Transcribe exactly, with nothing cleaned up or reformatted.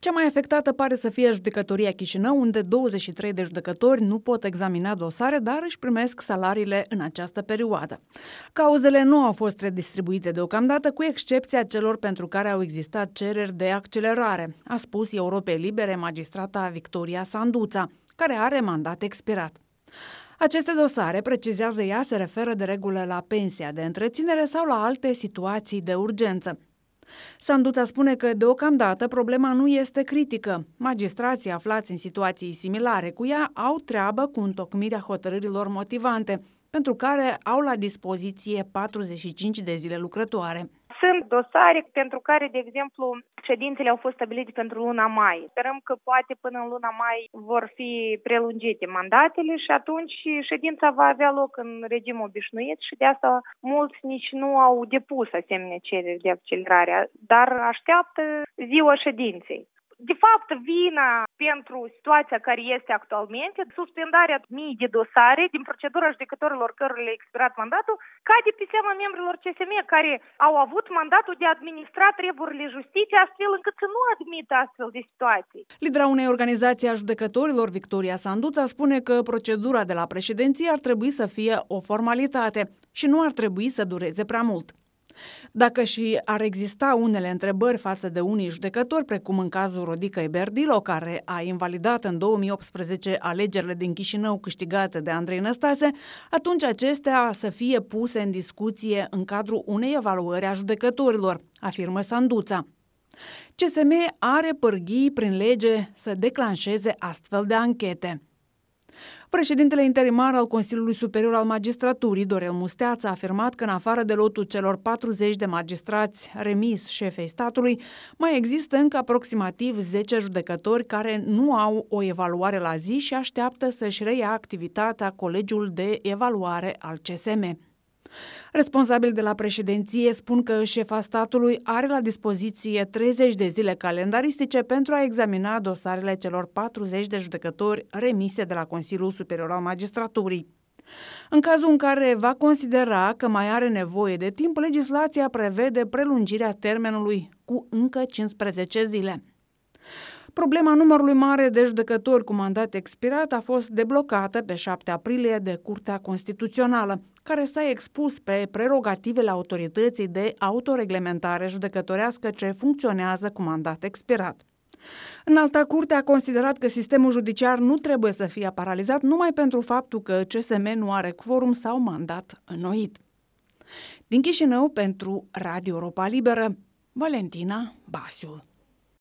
Cea mai afectată pare să fie Judecătoria Chișinău, unde douăzeci și trei de judecători nu pot examina dosare, dar își primesc salariile în această perioadă. Cauzele nu au fost redistribuite deocamdată, cu excepția celor pentru care au existat cereri de accelerare, a spus Europei Libere magistrata Victoria Sanduța, care are mandat expirat. Aceste dosare, precizează ea, se referă de regulă la pensia de întreținere sau la alte situații de urgență. Sanduța spune că, deocamdată, problema nu este critică. Magistrații aflați în situații similare cu ea au treabă cu întocmirea hotărârilor motivante, pentru care au la dispoziție patruzeci și cinci de zile lucrătoare. Sunt dosare pentru care, de exemplu, ședințele au fost stabilite pentru luna mai. Sperăm că poate până în luna mai vor fi prelungite mandatele și atunci ședința va avea loc în regim obișnuit și de asta mulți nici nu au depus asemenea cereri de accelerare, dar așteaptă ziua ședinței. De fapt, vina pentru situația care este actualmente, suspendarea mii de dosare din procedura judecătorilor cărora le-a expirat mandatul, cade pe seama membrilor C S M care au avut mandatul de a administra treburile justiției, astfel încât să nu admită astfel de situații. Lidera unei organizații a judecătorilor, Victoria Sanduța, spune că procedura de la președinție ar trebui să fie o formalitate și nu ar trebui să dureze prea mult. Dacă și ar exista unele întrebări față de unii judecători, precum în cazul Rodicăi Berdilo, care a invalidat în două mii optsprezece alegerile din Chișinău câștigate de Andrei Năstase, atunci acestea să fie puse în discuție în cadrul unei evaluări a judecătorilor, afirmă Sanduța. C S M are pârghii prin lege să declanșeze astfel de anchete. Președintele interimar al Consiliului Superior al Magistraturii, Dorel Musteață, a afirmat că în afară de lotul celor patruzeci de magistrați remis șefei statului, mai există încă aproximativ zece judecători care nu au o evaluare la zi și așteaptă să-și reia activitatea Colegiul de Evaluare al C S M. Responsabili de la președinție spun că șefa statului are la dispoziție treizeci de zile calendaristice pentru a examina dosarele celor patruzeci de judecători remise de la Consiliul Superior al Magistraturii. În cazul în care va considera că mai are nevoie de timp, legislația prevede prelungirea termenului cu încă cincisprezece zile. Problema numărului mare de judecători cu mandat expirat a fost deblocată pe șapte aprilie de Curtea Constituțională, care s-a expus pe prerogativele autorității de autoreglementare judecătorească ce funcționează cu mandat expirat. Înalta Curte a considerat că sistemul judiciar nu trebuie să fie paralizat numai pentru faptul că C S M nu are quorum sau mandat înnoit. Din Chișinău, pentru Radio Europa Liberă, Valentina Basiul.